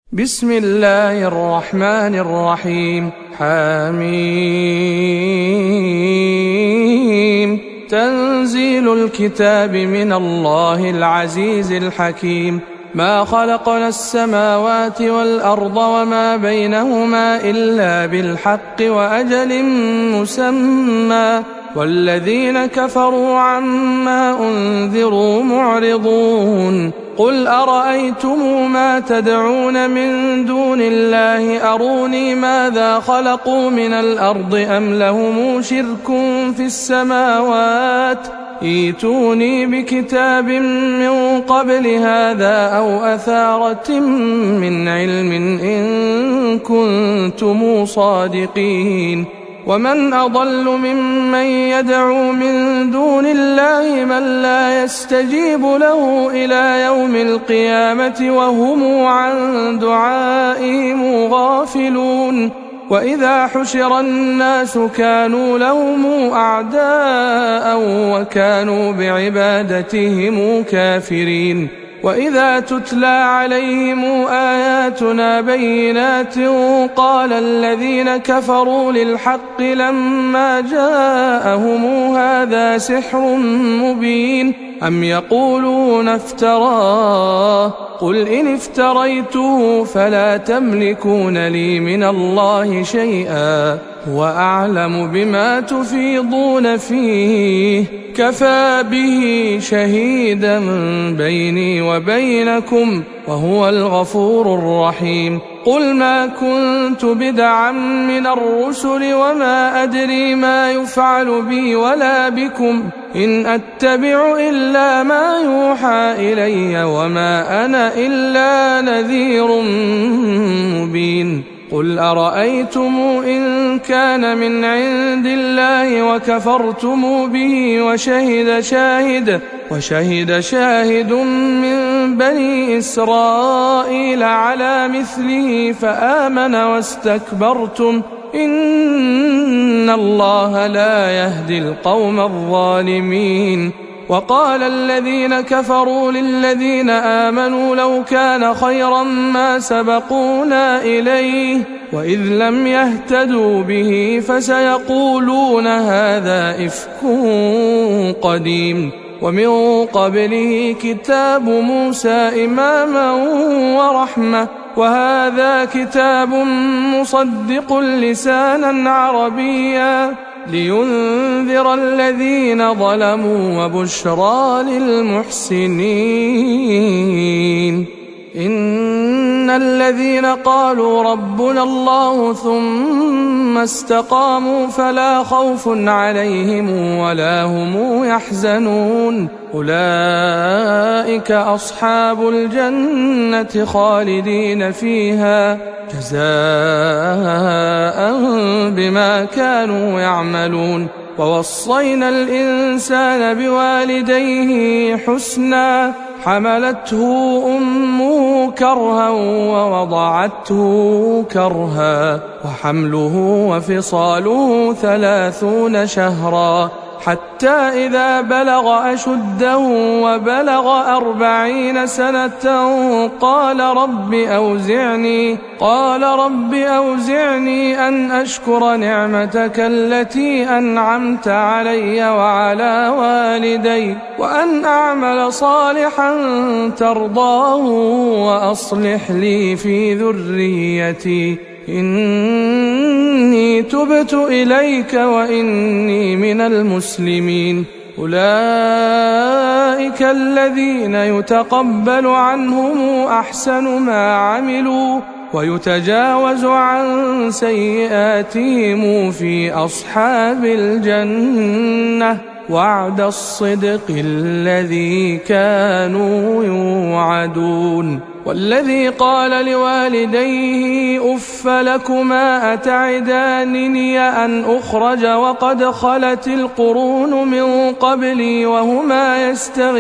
بسم الله الرحمن الرحيم. حميم. تنزيل الكتاب من الله العزيز الحكيم. ما خلقنا السماوات والأرض وما بينهما إلا بالحق وأجل مسمى، والذين كفروا عما أنذروا معرضون. قل أرأيتم ما تدعون من دون الله أروني ماذا خلقوا من الأرض أم لهم شرك في السماوات، ائتوني بكتاب من قبل هذا أو أثارة من علم إن كنتم صادقين. ومن أضل ممن يدعو من دون الله من لا يستجيب له إلى يوم القيامة وهم عن دعائهم غافلون. وإذا حشر الناس كانوا لهم أعداء وكانوا بعبادتهم كافرين. وإذا تتلى عليهم آياتنا بينات قال الذين كفروا للحق لما جاءهم هذا سحر مبين أم يقولون افتراه، قل إن افتريته فلا تملكون لي من الله شيئا وأعلم بما تفيضون فيه، كفى به شهيدا بيني وبينكم وهو الغفور الرحيم. قل ما كنت بدعا من الرسل وما أدري ما يفعل بي ولا بكم، إن أتبع إلا ما يوحى إلي وما أنا إلا نذير مبين. قل أرأيتم إن كان من عند الله وكفرتم به وشهد شاهد من بني إسرائيل على مثله فآمن واستكبرتم إن الله لا يهدي القوم الظالمين. وقال الذين كفروا للذين آمنوا لو كان خيرا ما سبقونا إليه وإذ لم يهتدوا به فسيقولون هذا إفك قديم. ومن قبله كتاب موسى إماما ورحمة، وهذا كتاب مصدق لسانا عربيا لينذر الذين ظلموا وبشرى للمحسنين. إن الذين قالوا ربنا الله ثم استقاموا فلا خوف عليهم ولا هم يحزنون، أولئك أصحاب الجنة خالدين فيها جزاء بما كانوا يعملون. ووصينا الإنسان بوالديه حسنا، حملته أمه كرها ووضعته كرها، وحمله وفصاله 30 شهرا، حتى إذا بلغ أشده وبلغ 40 سنة قال رب أوزعني أن أشكر نعمتك التي أنعمت علي وعلى والدي وأن أعمل صالحا ترضاه وأصلح لي في ذريتي إني تبت إليك وإني من المسلمين. أولئك الذين يتقبل عنهم أحسن ما عملوا ويتجاوز عن سيئاتهم في أصحاب الجنة وعد الصدق الذي كانوا يوعدون. والذي قال لوالديه أف لكما أتعدانني أن أخرج وقد خلت القرون من قبلي وهما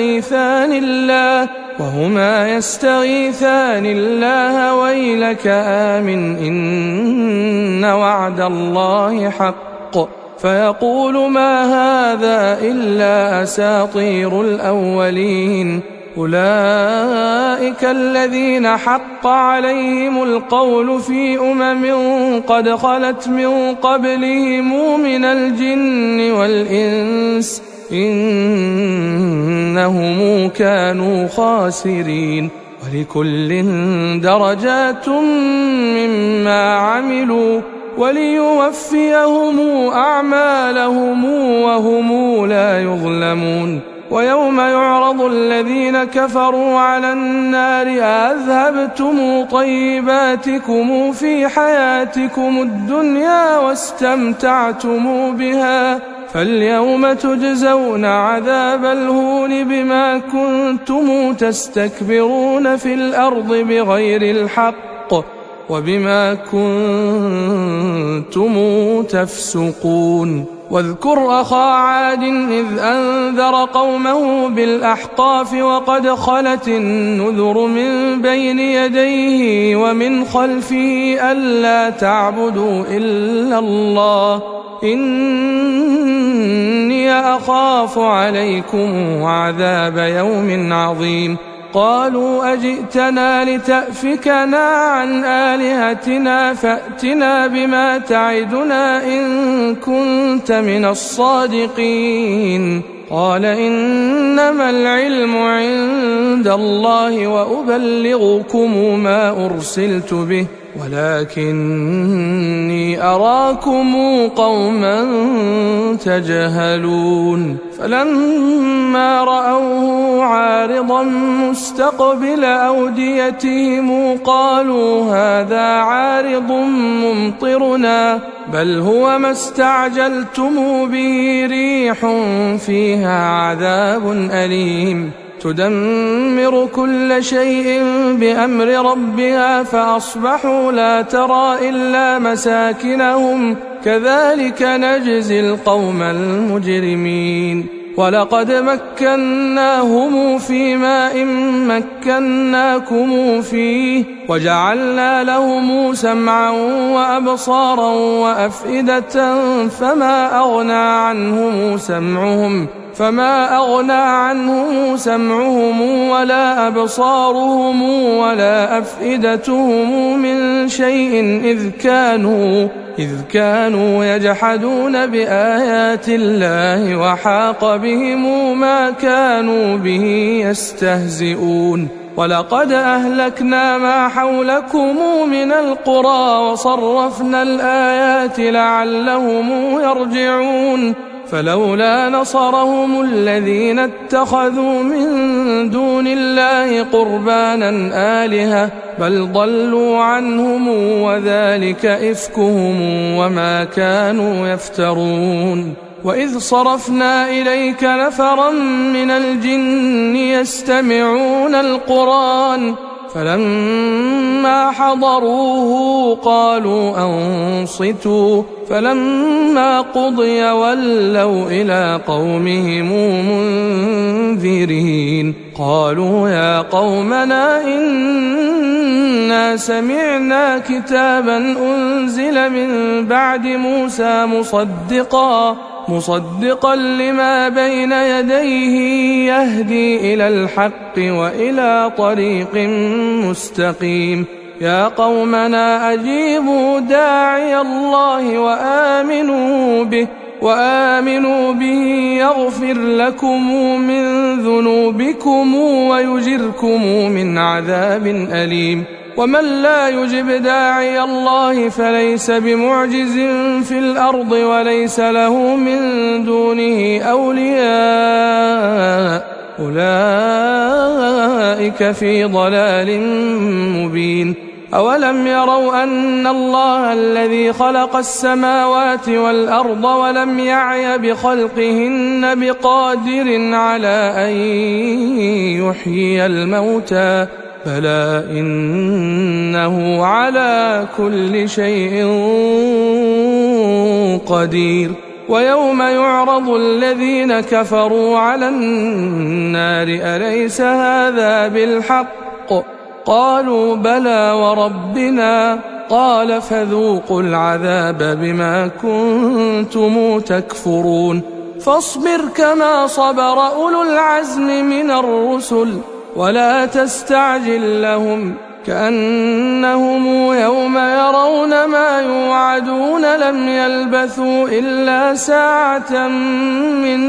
يستغيثان الله ويلك آمن إن وعد الله حق، فيقول ما هذا إلا أساطير الأولين. أولئك الذين حق عليهم القول في قد خلت من قبلهم من الجن والإنس إنهم كانوا خاسرين ولكل درجات مما عملوا وليوفيهم أعمالهم وهم لا يظلمون ويوم يعرض الذين كفروا على النار أذهبتم طيباتكم في حياتكم الدنيا واستمتعتم بها فاليوم تجزون عذاب الهون بما كنتم تستكبرون في الأرض بغير الحق وبما كنتم تفسقون واذكر أخا عاد إذ أنذر قومه بالأحقاف وقد خلت النذر من بين يديه ومن خلفه ألا تعبدوا إلا الله إني أخاف عليكم عذاب يوم عظيم قالوا أجئتنا لتأفكنا عن آلهتنا فأتنا بما تعدنا إن كنت من الصادقين قال إنما العلم عند الله وأبلغكم ما أرسلت به ولكني أراكم قوما تجهلون فلما رأوه عارضا مستقبل أوديتهم قالوا هذا عارض ممطرنا بل هو ما استعجلتم به ريح فيها عذاب أليم تدمر كل شيء بأمر ربها فأصبحوا لا ترى إلا مساكنهم كذلك نجزي القوم المجرمين ولقد مكناهم في ماء مكناكم فيه وجعلنا لهم سمعا وأبصارا وأفئدة فما أغنى عنهم سمعهم ولا أبصارهم ولا أفئدتهم من شيء إذ كانوا يجحدون بآيات الله وحاق بهم ما كانوا به يستهزئون ولقد أهلكنا ما حولكم من القرى وصرفنا الآيات لعلهم يرجعون فلولا نصرهم الذين اتخذوا من دون الله قربانا آلهة بل ضلوا عنهم وذلك إفكهم وما كانوا يفترون وإذ صرفنا إليك نفرا من الجن يستمعون القرآن فلما حضروه قالوا أنصتوا فلما قضي ولوا إلى قومهم منذرين قالوا يا قومنا إنا سمعنا كتابا أنزل من بعد موسى مصدقا لما بين يديه يهدي إلى الحق وإلى طريق مستقيم يا قومنا أجيبوا داعي الله وآمنوا به يغفر لكم من ذنوبكم ويجركم من عذاب أليم ومن لا يجب داعي الله فليس بمعجز في الأرض وليس له من دونه أولياء أولئك في ضلال مبين أولم يروا أن الله الذي خلق السماوات والأرض ولم يعي بخلقهن بقادر على أن يحيي الموتى بلى إنه على كل شيء قدير ويوم يعرض الذين كفروا على النار أليس هذا بالحق قالوا بلى وربنا قال فذوقوا العذاب بما كنتم تكفرون فاصبر كما صبر أولو العزم من الرسل ولا تستعجل لهم كأنهم يوم يرون ما يوعدون لم يلبثوا إلا ساعة من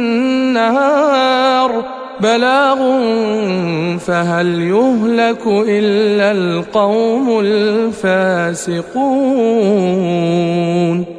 نهار بلاغ فهل يهلك إلا القوم الفاسقون.